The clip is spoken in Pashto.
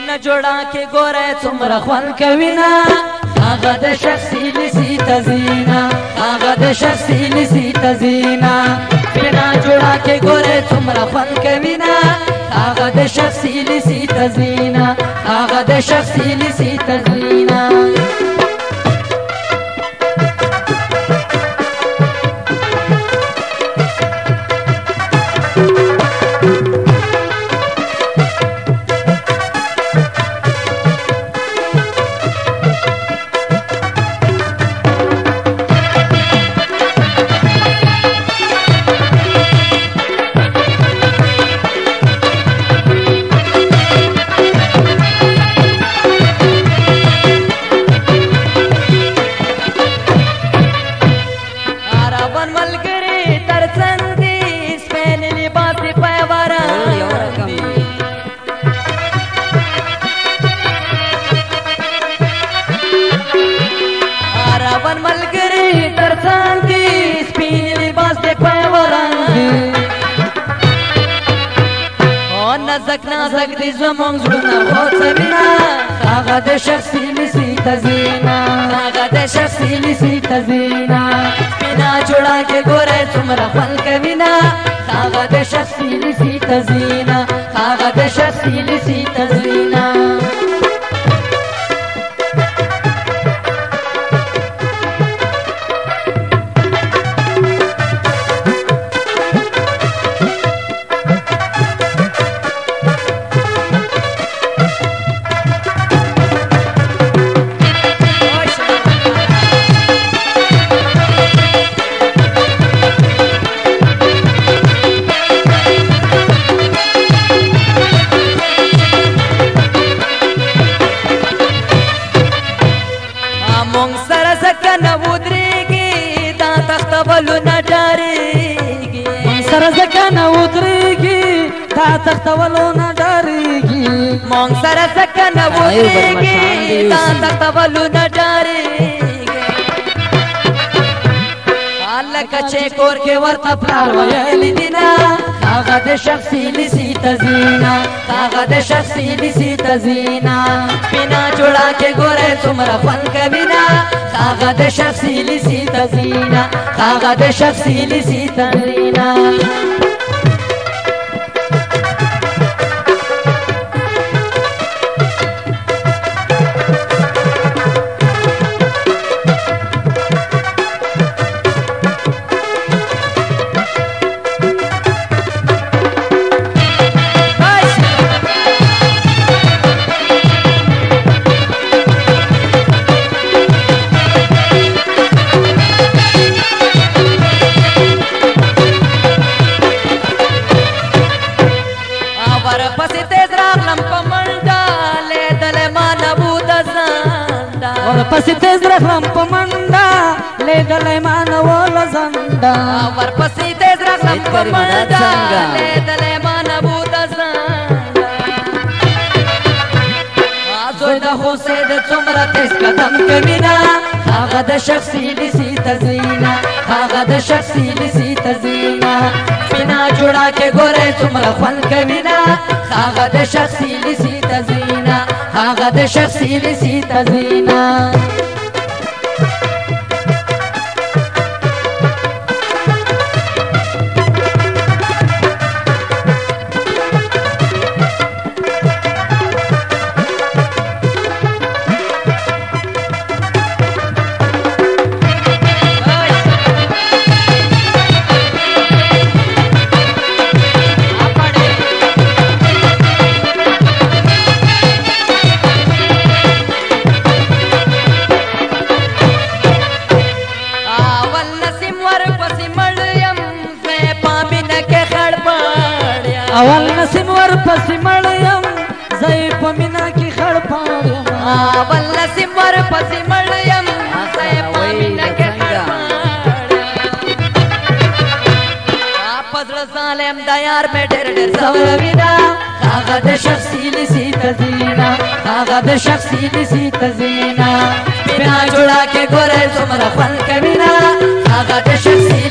سپینا جوړا کې ګوره څومره خوند کوي نه هغه د شخصي لسی تزینا هغه د شخصي لسی تزینا سپینا جوړا کې ګوره څومره خوند کوي نه هغه د شخصي لسی تزینا هغه د شخصي لسی تزینا نازک نازک دی زمونږ زړونه غوڅوينه هغه د شخصي لسی تزینا هغه د شخصي لسی تزینا سپینا جوړا کې ګوره څومره خوند کوي نه هغه د شخصي لسی تزینا هغه د شخصي لسی تزینا سره زکه نه ودرېږي دا تختولو نه ډارېږي مونږ سره زکه نه ودرېږي دا تختولو نه ډارېږي لکه چې کور کې ورته پلار ویلي دي نه هغه د شخصي لسی تزینا هغه د شخصي لسی تزینا سپینا جوړا کې ګوره څومره خوند کوي نه هغه د شخصي لسی تزینا هغه د شخصي لسی تزینا ورپسې تیز رغلم په منډه لیدلی ما نه وله زنډه ورپسې تیز رغلم په منډه لیدلی ما نه بوده زنډه زوی د خوسې د څومره تیز قدم کوي نه هغه د شخصي لسی تزینا هغه د شخصي لسی تزینا سپینا جوړا کې ګوره څومره خوند کوي نه هغه د شخصي لسی تزینا هغه د شخصي لسی تزینا اول نسیم ورپسې مړ یم زه یې په مینه کې خړ پاړ یم اول نسیم ورپسې مړ یم زه یې په مینه کې خړ پاړ یم په زړه ظالم د یار مې ډېر ډېر ځوروي ده هغه د شخصي لسی تزینا هغه د شخصي لسی تزینا سپینا جوړا کې ګوره څومره خوند کوي نه هغه د شخصي